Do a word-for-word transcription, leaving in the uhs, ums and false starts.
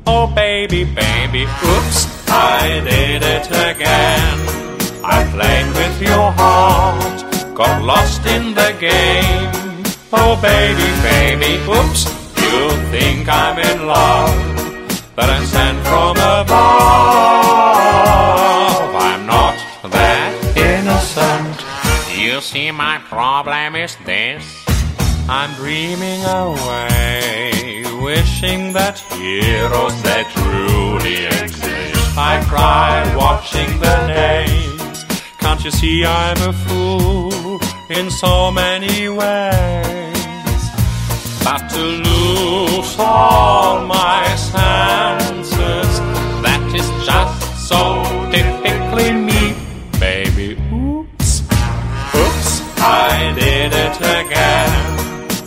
Oh baby, baby, oops, I did it again. I played with your heart, got lost in the game. Oh baby, baby, oops, you think I'm in love, but I'm sent from above. I'm not that innocent. You see, my problem is this: I'm dreaming away, wishing that heroes that truly exist. I cry watching the days. Can't you see I'm a fool in so many ways? But to lose all my